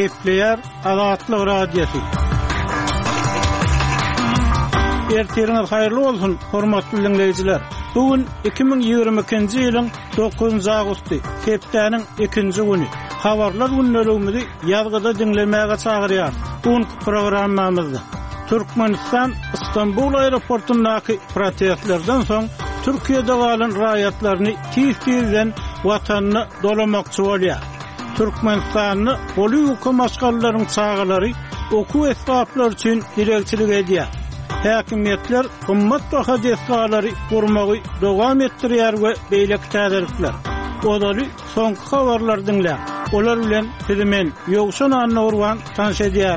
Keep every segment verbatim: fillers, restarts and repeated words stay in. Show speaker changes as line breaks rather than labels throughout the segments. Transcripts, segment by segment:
Gepleyer Azatlyk Radiosu. Ertiriniz hayırlı olsun, hormatly dinleyijiler. Bugün iki bin ýygrimi ikinji ýylyň dokuzynjy agusty, hepdeniň ikinji güni. Habarlar günneligimizi ýazgyda dinlemäge çagyrýar. Bugünkü programmamyzda Türkmenistan İstanbul aeroportundaky protestlerden soň Türkiýede galan raýatlaryny tiz-tizden watanyny dolamakçy bolýar. Türkmenistanyny bolýuky maşgallaryň çağalary oku esbaplar üçin direkçilik edýär. Häkimetler gymmat baha desgalary gurmagy dowam etdirýär we beýleki täzelikler. Odaly soňky habarlar dinlä. Olar bilen sizimen ýogşan anna tanış edýär.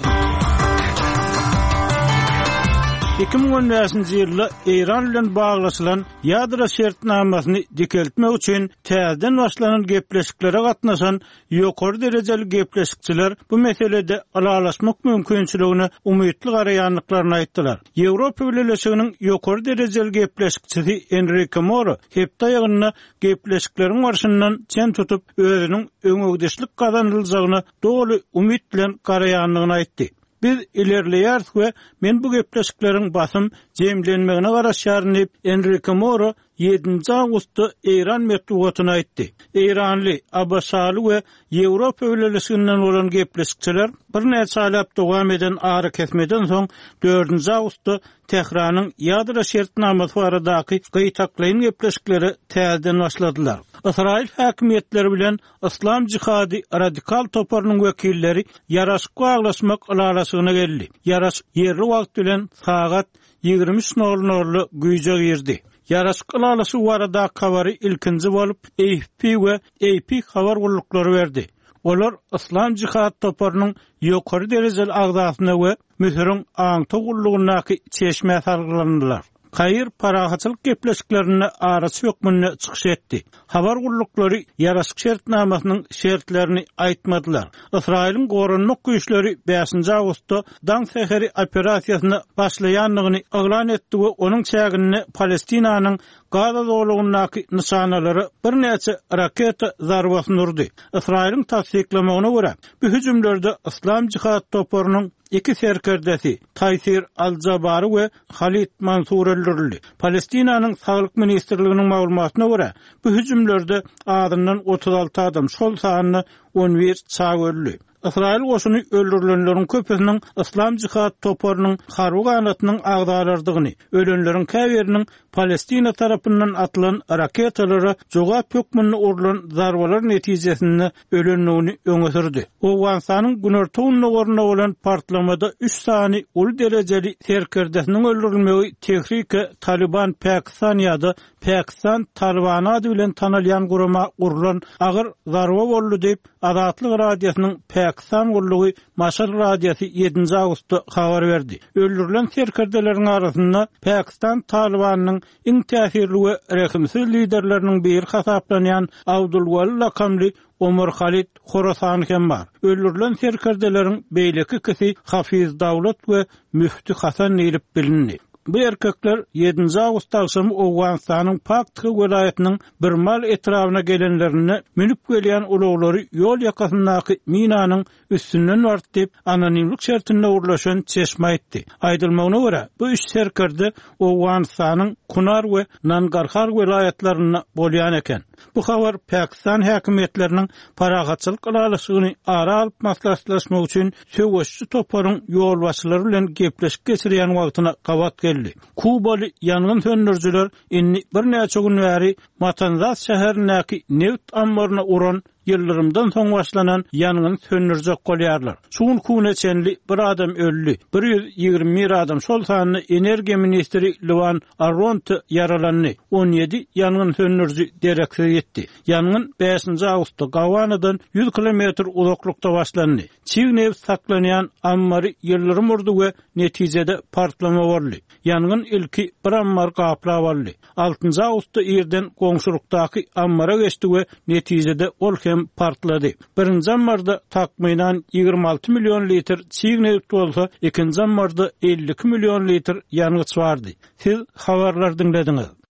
iki bin on beşinji ýylda Iran bilen baglaşylan ýadra şertnamasyny dikeltmek üçin täzeden başlanan gepleşiklere gatnaşan ýokary derejeli gepleşikçiler bu meselede alalaşmak mümkinçiligini umytly garaýanlyklaryny aýtdylar. Ýewropa Birleşiginiň ýokary derejeli gepleşikçisi Enrique Moro hepde ýygyny gepleşikleriň barşyndan çen tutup özüniň öňügdeşlik gazanyljagyny doly umyt bilen garaýanlygyny aýtdy. Biz ilerleýäris we men bu gepleşikleriň basym jemlenmegine garaşýaryn diýip Enrique Moro ýedinji awgustda Iran metbugatyna aýtdy. Iranly, Abbasaly we Ýewropa Birleşiginden bolan gepleşikçiler bir näçe aýlap dowam eden ary kesmeden soň dördünji awgustda Tehranyň ýadra şertnamasy baradaky gyýtaklaýan gepleşikleri täzeden başladylar. İsrail häkimetleri bilen İslam jihady radikal toparynyň wekilleri ýaraşyk baglaşmak alalaşygyna geldi. Ýaraşyk ýerli wagt bilen sagat ýygrimi üç nol nol güýje girdi. Ýaraşyk alalaşy barada kabary ilkinji bolup A F P we A P habar guruluklary berdi. Olar İslam jihad toparynyň ýokary derejeli agdasyna we mühürüň aňta gurulugynaky çeşme salgylandylar. Hayır parahatçılık gepleşiklerini arası hükmünne çıkış etti. Habar guruluklary ýaraşyk şertnamasynyň şertlerini aýtmadylar. Israil'in gorunluk güýçleri beşinji awgustda daň seheri operasiýasyny başlaýanlygyny eglan etdi we onuň çägini Palestinanyň Gaza dowlatynyň nişanalary bir näçe raketa zarbasyny urdy. Israil'in tasdiklamagyna görä, bu hüjümlerde İslam jihad toparynyň iki serkerdesi Taysir Al-Jabari we Khalid Mansur öldürildi. Palestinanyň Saglyk Ministrliginiň maglumatyna görä, bu hüjümlerde adından otuz alty adam, şol sanyny on bir çag öldü. İsrail goşuny öldürilenleriň köpüsiniň İslam jihad toparynyň harby ganatynyň agdalardygyny, ölenleriň käberiniň Palestina tarapyndan atylan raketalary jogap hökmünde urulan zarbalar netijesinde ölenligini öňe sürdi. Owgansanyň günertowuny gorna bolan partlamada üç sany ul derejeli serkerdesiniň öldürilmegi Tehrike Taliban Pakistan ýa-da Pakistan Talibany ady bilen tanalýan gurama urulan agyr zarba boldy diýip Azatlyk Radiosynyň Pakistan gurulugy Maşal Radiosu ýedinji awgustda habar berdi. Öldürilen serkerdeleriň arasynda Pakistan Talibanynyň iň täsirli we rehimsiz liderleriniň biri hasaplanýan Abdulwali lakamly Omar Khalid Khorasan hem bar. Öldürilen serkerdelerin beýleki kisi Hafiz Dawlat we Müfti Hasan Nilip bilindi. Bu erkekler ýedinji awgust agşamy Owganistanyň Pakty welaýatynyň bir mal etrawyna gelenlerini minip gelýän ulaglary ýol ýakasyndaky minanyň üstünden bardy diýip anonimlik şertinde urlaşan çeşme aýtdy. Aýdylmagyna görä, bu üç serkerde Owganistanyň Kunar we Nangarhar welaýatlaryna bolýan eken. Bu habar Pakistan häkimetleriniň parahatçylyk alalaşygyny ara alyp maslahatlaşmak üçin söwüşçi toparyň ýolbaşçylary bilen gepleşip geçirýän wagtyna gawat geldi. Kubaly ýangyn söndürjiler inni bir näçe gün bäri Matanzas şäherindäki neft ambaryna uran yıllarımdan soň başlanan ýangyn söndürjek bolýarlar. Şuň kune çenli bir adam öldü. bir ýüz ýygrimi bir adam şol sanyny energiýa ministri Levan Aront yaralandy. on ýedi ýangyn söndürji direksiz etdi. Ýangyn beşinji awgustda Gawanadan yüz kilometr uzaklykda başlandy. Çiň neft saklanýan ammary ýyllarym urdy we netijede partlama boldy. Ýangyn ilki bir ammar gapla boldy. altynji awgustda ýerden goňşulukdaky ammara geçdi we netijede ol hem partlady. Birinji ammarda takmynan ýygrimi alty million litr çiň neft bolsa, ikinji ammarda elli iki million litr ýanygy çykardy. Siz habarlar dinlediňiz.